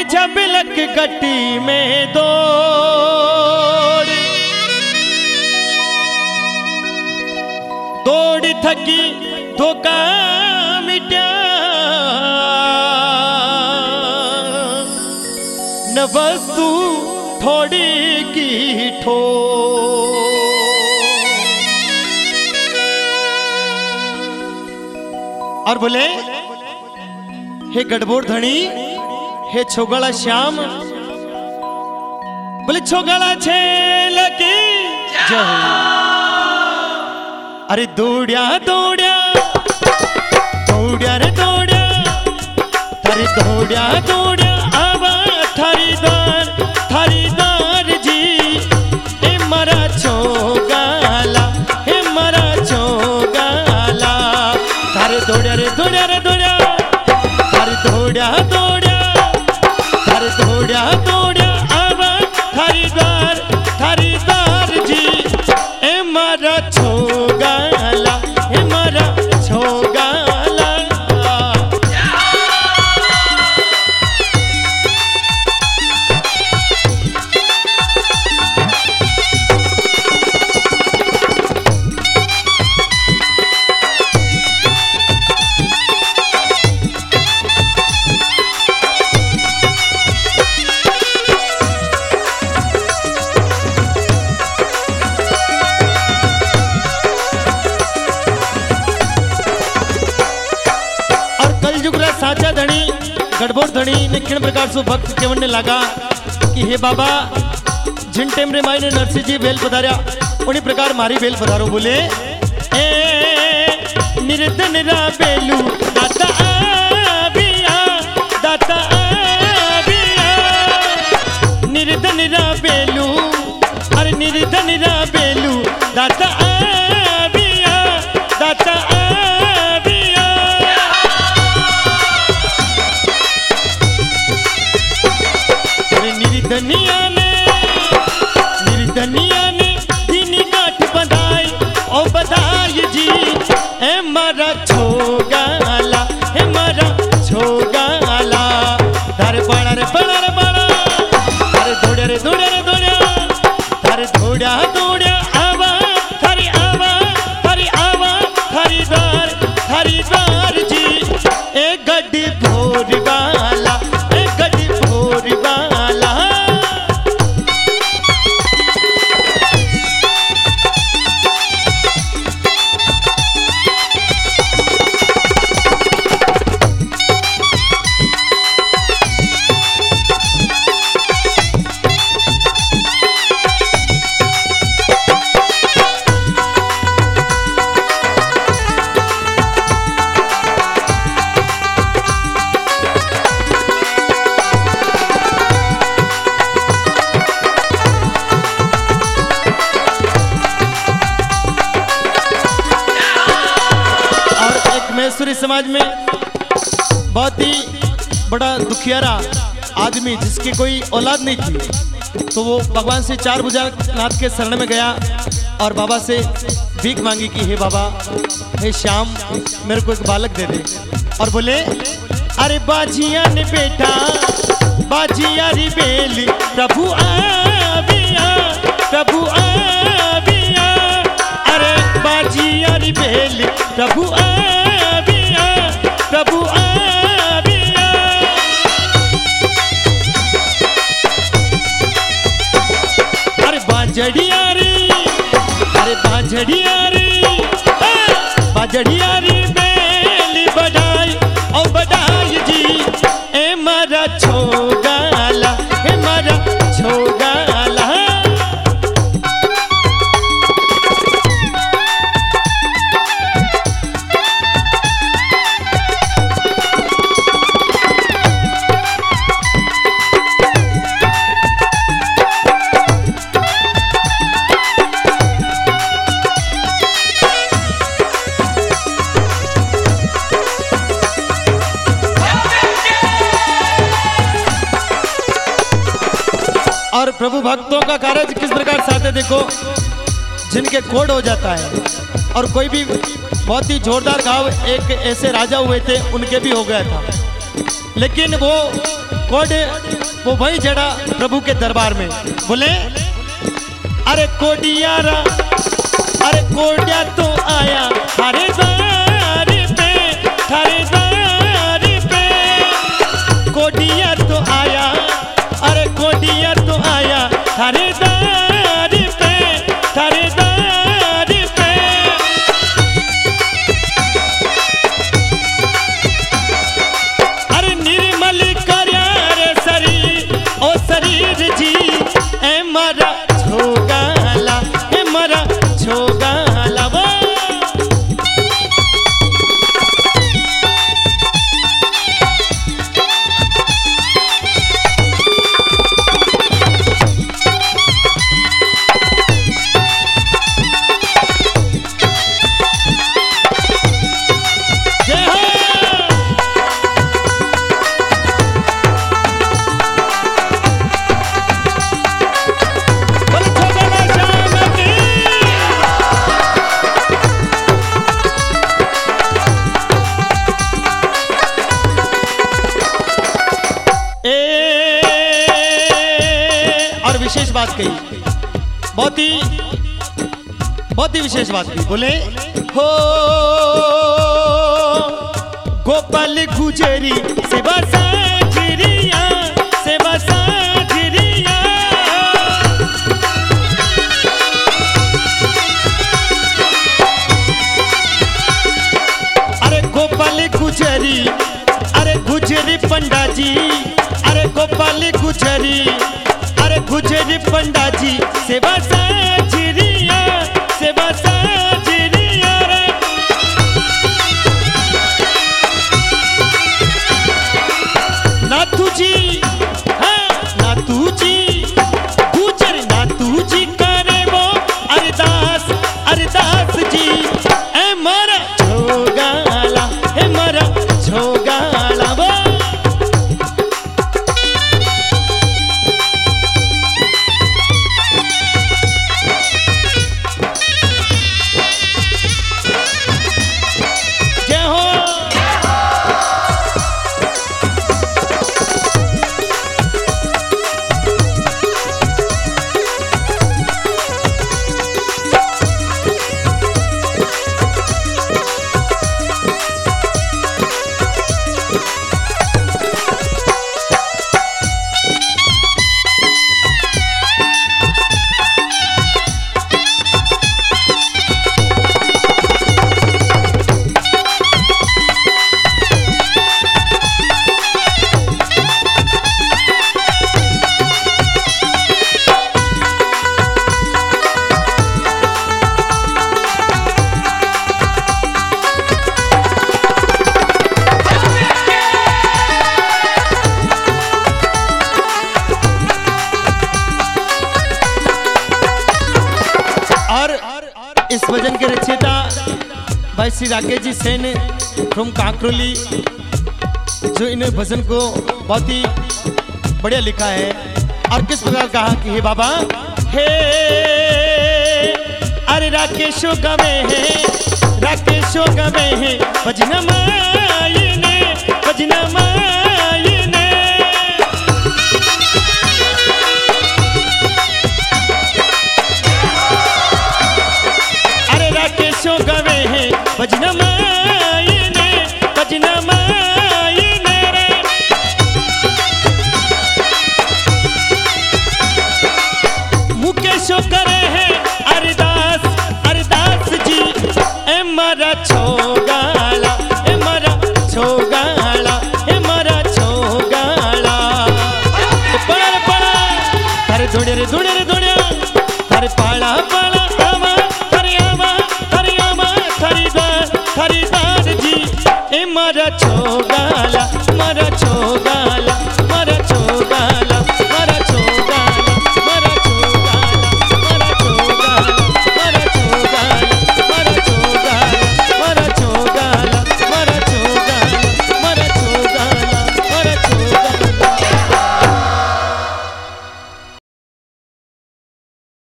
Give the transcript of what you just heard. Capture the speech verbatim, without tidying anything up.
झबलक गट्टी में दौड़, दौड़ थकी धोखा मिट्या न वस्तु थोड़ी की ठो। और बोले हे गढ़बोर धनी, हे छोगला श्याम, बोले छोगला छेल की जय। अरे दौड़िया दौड़िया दौड़िया रे दौड़िया, थारी दौड़िया दौड़िया आवा थारी दार, थारी दार जी ए मरा छोगाला, हे मरा छोगाला। थारे दौड़िया रे दौड़िया रे दौड़िया, थारी दौड़िया दौड़िया, थारी दौड़िया दौड़िया आवा थारी दार, थारी दार जी ए मरा छोगाला, हे मरा छोगाला। साचा धनी गढ़बोर धनी ने किन प्रकार से भक्त केवन ने लगा कि हे बाबा जिन टेम रे माई ने नरसिंह जी बेल पधारिया उन्हीं प्रकार मारी बेल पधारो। बोले ए निर्धन रा बेलू दाता आबिया, दाता आबिया, निर्धन रा बेलू, अरे निर्धन रा बेलू दाता आबिया, दाता निर्धनिया ने, निर्धनिया ने दीनी गाठ बधाई ओ बधाई जी ए मारा छोगाला, हे मारा छोगाला। धारे बाड़ा रे बाड़ा रे बाड़ा, धारे दौड़िया रे दौड़िया रे दौड़िया, धारे दौड़िया दौड़िया आवा थारी आवा, थारी आवा थारी दार, थारी दार जी ए गड्डी भोर वाला, ए गड्डी भोर वाला। महेश्वरी समाज में बहुत ही बड़ा दुखियारा आदमी जिसकी कोई औलाद नहीं थी, तो वो भगवान से चार भुजा नाथ के शरण में गया और बाबा से भीख मांगी कि हे बाबा, हे श्याम, मेरे को एक बालक दे दे। और बोले अरे बाजिया ने बेटा, बाजिया री बेली प्रभु आविया, प्रभु आविया, अरे बाजिया री बेली प्रभु आविया, प्रभु आविया। अरे बाजड़िया रे, अरे बाजड़िया रे, बाजड़िया रे बेली बधाई ओ बधाई जी ए मारा छोगाला, ए मारा छोगाला। और प्रभु भक्तों का कार्य किस प्रकार से आते देखो, जिनके कोड हो जाता है। और कोई भी बहुत ही जोरदार घाव एक ऐसे राजा हुए थे, उनके भी हो गया था, लेकिन वो कोड वो वही जड़ा प्रभु के दरबार में। बोले अरे कोडियारा, अरे कोडिया तो आया थारे द्वार पे, थारे द्वार पे। कोडिया तो आया, अरे कोडिया तो आया थारे द्वार पे, थारे द्वार पे। अरे निर्मल कर्या रे शरीर, ओ शरीर जी ए मारा छोगाला, ए मारा छोगाला वो। विशेष बात कही, बहुत ही बहुत ही विशेष बात कही। बोले हो गोपाल गुजरी सेवा साजरिया, सेवा साजरिया। अरे गोपाल गुजरी, अरे गुजरी पंडा जी, अरे गोपाल गुजरी, अरे गुजरी पंडा जी सेवा साजरिया, सेवा साजरिया रे। नाथू जी, हाँ नाथू जी, गुजर नाथू जी करे वो अरदास, अरदास जी ए मारा छोगाला, ए मारा छोगाला वो। इस भजन के रचयिता भाई श्री राकेश जी सेन फ्रॉम कांकरोली, जो इन भजन को बहुत ही बढ़िया लिखा है। और किस प्रकार कहा कि हे बाबा हे, अरे राकेशो गवे है, राकेशो गवे है भजना मायने, भजना मायने। अरे राकेशो गवे है भजना मायने।